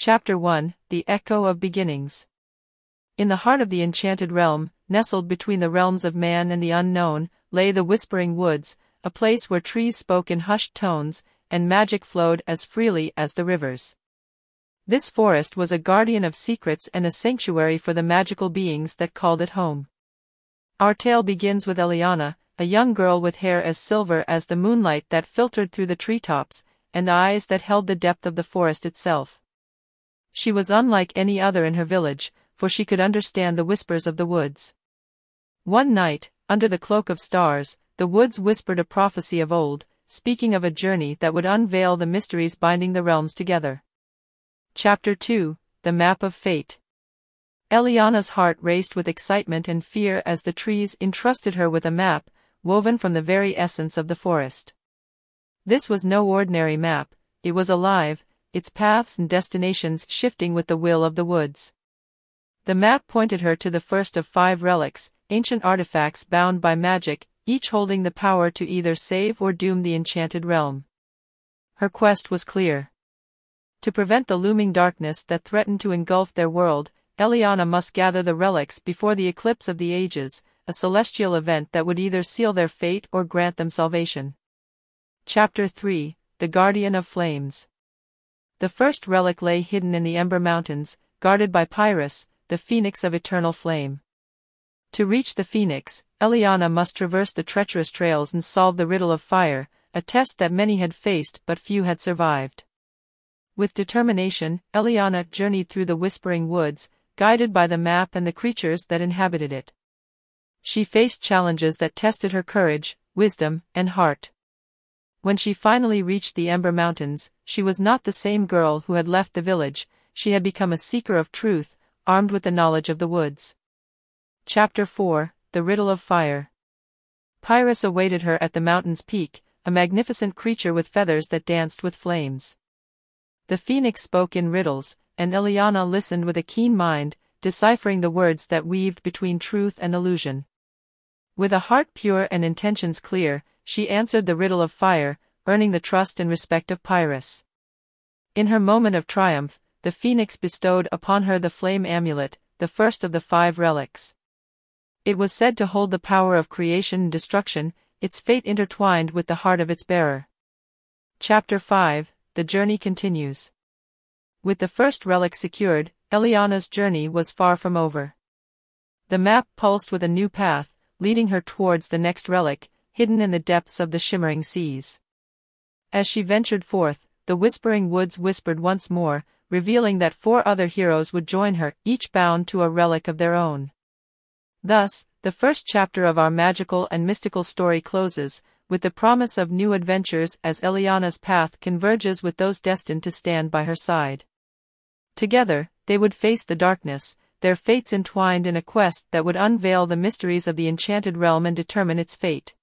Chapter 1, The Echo of Beginnings. In the heart of the enchanted realm, nestled between the realms of man and the unknown, lay the Whispering Woods, a place where trees spoke in hushed tones, and magic flowed as freely as the rivers. This forest was a guardian of secrets and a sanctuary for the magical beings that called it home. Our tale begins with Eliana, a young girl with hair as silver as the moonlight that filtered through the treetops, and eyes that held the depth of the forest itself. She was unlike any other in her village, for she could understand the whispers of the woods. One night, under the cloak of stars, the woods whispered a prophecy of old, speaking of a journey that would unveil the mysteries binding the realms together. Chapter 2, The Map of Fate. Eliana's heart raced with excitement and fear as the trees entrusted her with a map, woven from the very essence of the forest. This was no ordinary map, it was alive, its paths and destinations shifting with the will of the woods. The map pointed her to the first of 5 relics, ancient artifacts bound by magic, each holding the power to either save or doom the enchanted realm. Her quest was clear. To prevent the looming darkness that threatened to engulf their world, Eliana must gather the relics before the eclipse of the ages, a celestial event that would either seal their fate or grant them salvation. Chapter 3, The Guardian of Flames. The first relic lay hidden in the Ember Mountains, guarded by Pyrrhus, the phoenix of eternal flame. To reach the phoenix, Eliana must traverse the treacherous trails and solve the riddle of fire, a test that many had faced but few had survived. With determination, Eliana journeyed through the Whispering Woods, guided by the map and the creatures that inhabited it. She faced challenges that tested her courage, wisdom, and heart. When she finally reached the Ember Mountains, she was not the same girl who had left the village, she had become a seeker of truth, armed with the knowledge of the woods. Chapter 4, The Riddle of Fire. Pyrrhus awaited her at the mountain's peak, a magnificent creature with feathers that danced with flames. The phoenix spoke in riddles, and Eliana listened with a keen mind, deciphering the words that weaved between truth and illusion. With a heart pure and intentions clear, she answered the riddle of fire, earning the trust and respect of Pyrrhus. In her moment of triumph, the phoenix bestowed upon her the flame amulet, the first of the 5 relics. It was said to hold the power of creation and destruction, its fate intertwined with the heart of its bearer. Chapter 5, The Journey Continues. With the first relic secured, Eliana's journey was far from over. The map pulsed with a new path, leading her towards the next relic, hidden in the depths of the shimmering seas. As she ventured forth, the Whispering Woods whispered once more, revealing that 4 other heroes would join her, each bound to a relic of their own. Thus, the first chapter of our magical and mystical story closes, with the promise of new adventures as Eliana's path converges with those destined to stand by her side. Together, they would face the darkness, their fates entwined in a quest that would unveil the mysteries of the enchanted realm and determine its fate.